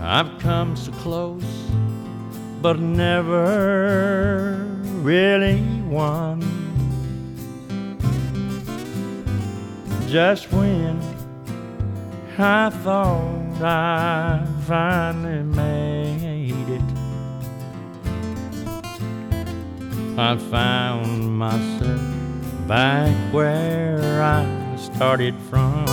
I've come so close, but never really won. Just when I thought I finally made it, I found myself back where I started from.